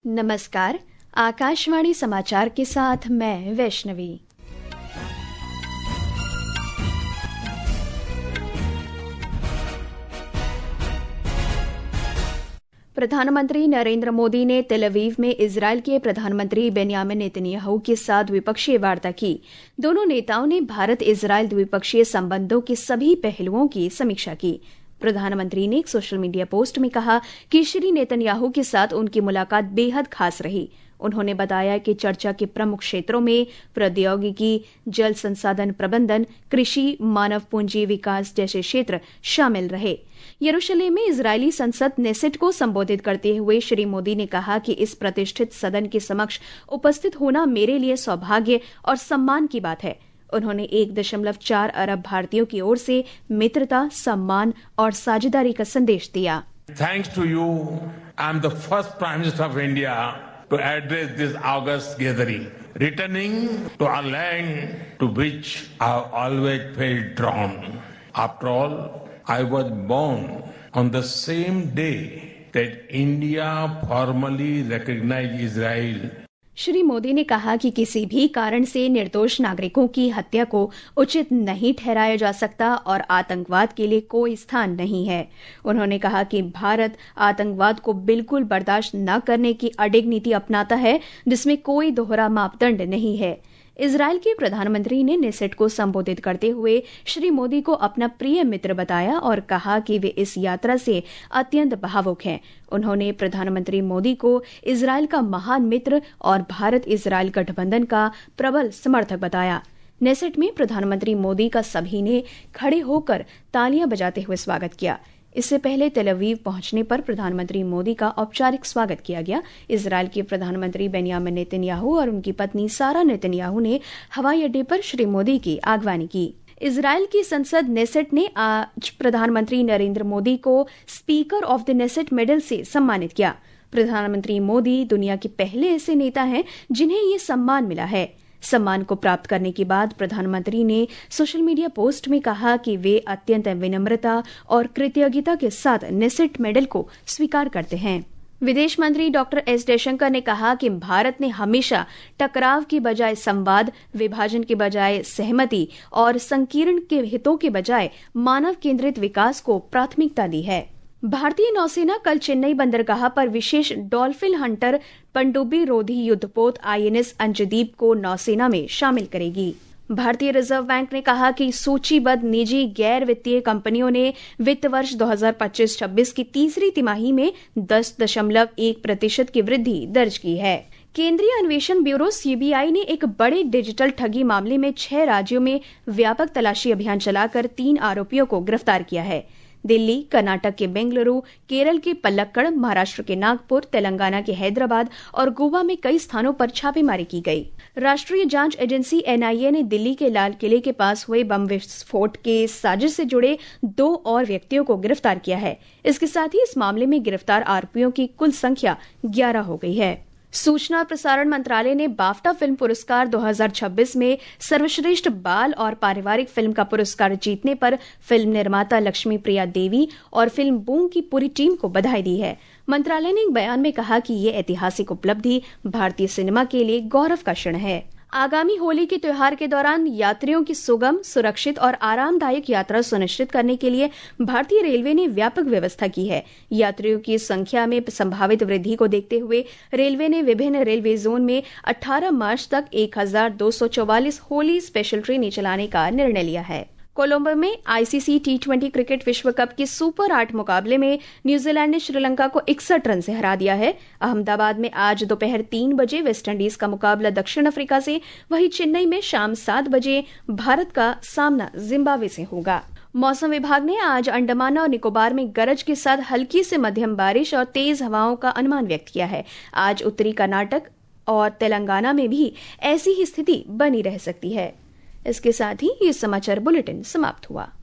नमस्कार, आकाशवाणी समाचार के साथ मैं वैष्णवी। प्रधानमंत्री नरेंद्र मोदी ने तेल अवीव में इजरायल के प्रधानमंत्री बेन्यामिन नेतन्याहू के साथ द्विपक्षीय वार्ता की। दोनों नेताओं ने भारत इजरायल द्विपक्षीय संबंधों के सभी पहलुओं की समीक्षा की। प्रधानमंत्री ने एक सोशल मीडिया पोस्ट में कहा कि श्री नेतन्याहू के साथ उनकी मुलाकात बेहद खास रही। उन्होंने बताया कि चर्चा के प्रमुख क्षेत्रों में प्रौद्योगिकी, जल संसाधन प्रबंधन, कृषि, मानव पूंजी विकास जैसे क्षेत्र शामिल रहे। यरूशलेम में इजरायली संसद नेसेट को संबोधित करते हुए श्री मोदी ने कहा कि इस प्रतिष्ठित सदन के समक्ष उपस्थित होना मेरे लिए सौभाग्य और सम्मान की बात है। उन्होंने 1.4 अरब भारतीयों की ओर से मित्रता, सम्मान और साझेदारी का संदेश दिया। Thanks to you, I am the first Prime Minister of India to address this august gathering, returning to our land to which I have always felt drawn. After all, I was born on the same day that India formally recognized Israel. Shri Modi ने कहा कि किसी भी कारण से निर्दोष नागरिकों की हत्या को उचित नहीं ठहराया जा सकता और आतंकवाद के लिए कोई स्थान नहीं है। उन्होंने कहा कि भारत आतंकवाद को बिल्कुल बर्दाश्त न करने की अडिग नीति अपनाता है, जिसमें कोई दोहरा मापदंड नहीं है। इजरायल के प्रधानमंत्री ने नेसेट को संबोधित करते हुए श्री मोदी को अपना प्रिय मित्र बताया और कहा कि वे इस यात्रा से अत्यंत भावुक हैं। उन्होंने प्रधानमंत्री मोदी को इजरायल का महान मित्र और भारत इजरायल गठबंधन का प्रबल समर्थक बताया। नेसेट में प्रधानमंत्री मोदी का सभी ने खड़े होकर तालियां बजाते हुए स्वागत किया। इससे पहले तेल अवीव पहुंचने पर प्रधानमंत्री मोदी का औपचारिक स्वागत किया गया। इजरायल के प्रधानमंत्री बेन्यामिन नेतन्याहू और उनकी पत्नी सारा नेतन्याहू ने हवाई अड्डे पर श्री मोदी की आगवानी की। इजरायल की संसद नेसेट ने आज प्रधानमंत्री नरेंद्र मोदी को speaker of the Knesset medal से सम्मानित किया। प्रधानमंत्री मोदी दुनिया के पहले ऐसे नेता हैं जिन्हें ये सम्मान मिला है। सम्मान को प्राप्त करने के बाद प्रधानमंत्री ने सोशल मीडिया पोस्ट में कहा कि वे अत्यंत विनम्रता और कृतज्ञता के साथ नेसेट मेडल को स्वीकार करते हैं। विदेश मंत्री डॉक्टर एस जयशंकर ने कहा कि भारत ने हमेशा टकराव की बजाय संवाद, विभाजन के बजाय सहमति और संकीर्ण के हितों के बजाय मानव केंद्रित विकास को प्राथमिकता दी है। भारतीय नौसेना कल चेन्नई बंदरगाह पर विशेष डॉल्फिन हंटर पनडुब्बी रोधी युद्धपोत INS अंजदीप को नौसेना में शामिल करेगी। भारतीय रिजर्व बैंक ने कहा कि सूचीबद्ध निजी गैर वित्तीय कंपनियों ने वित्त वर्ष 2025-26 की तीसरी तिमाही में 10.1% की वृद्धि दर्ज की है। केंद्रीय अन्वेषण ब्यूरो CBI ने एक बड़े डिजिटल ठगी मामले में 6 राज्यों में व्यापक तलाशी अभियान चलाकर 3 आरोपियों को गिरफ्तार किया है। दिल्ली, कर्नाटक के बेंगलुरु, केरल के पलक्कड़, महाराष्ट्र के नागपुर, तेलंगाना के हैदराबाद और गोवा में कई स्थानों पर छापेमारी की गई। राष्ट्रीय जांच एजेंसी NIA ने दिल्ली के लाल किले के पास हुए बम विस्फोट के साजिश से जुड़े 2 और व्यक्तियों को गिरफ्तार किया है। इसके साथ ही इस मामले में गिरफ्तार आरोपियों की कुल संख्या 11 हो गई है। सूचना और प्रसारण मंत्रालय ने बाफ्टा फिल्म पुरस्कार 2026 में सर्वश्रेष्ठ बाल और पारिवारिक फिल्म का पुरस्कार जीतने पर फिल्म निर्माता लक्ष्मी प्रिया देवी और फिल्म बूम की पूरी टीम को बधाई दी है। मंत्रालय ने एक बयान में कहा कि ये ऐतिहासिक उपलब्धि भारतीय सिनेमा के लिए गौरव का क्षण है। आगामी होली के त्योहार के दौरान यात्रियों की सुगम, सुरक्षित और आरामदायक यात्रा सुनिश्चित करने के लिए भारतीय रेलवे ने व्यापक व्यवस्था की है। यात्रियों की संख्या में संभावित वृद्धि को देखते हुए रेलवे ने विभिन्न रेलवे जोन में 18 मार्च तक 1244 होली स्पेशल ट्रेनें चलाने का निर्णय लिया है। कोलंबो में ICC T20 क्रिकेट विश्व कप के सुपर 8 मुकाबले में न्यूजीलैंड ने श्रीलंका को 61 रन से हरा दिया है। अहमदाबाद में आज दोपहर 3 बजे वेस्टइंडीज का मुकाबला दक्षिण अफ्रीका से, वहीं चेन्नई में शाम 7 बजे भारत का सामना जिम्बाब्वे से होगा। मौसम विभाग ने आज अंडमान और निकोबार में गरज के साथ हल्की से मध्यम बारिश और तेज हवाओं का अनुमान व्यक्त किया है। आज उत्तरी कर्नाटक और तेलंगाना में भी ऐसी ही स्थिति बनी रह सकती है। इसके साथ ही ये समाचार बुलेटिन समाप्त हुआ।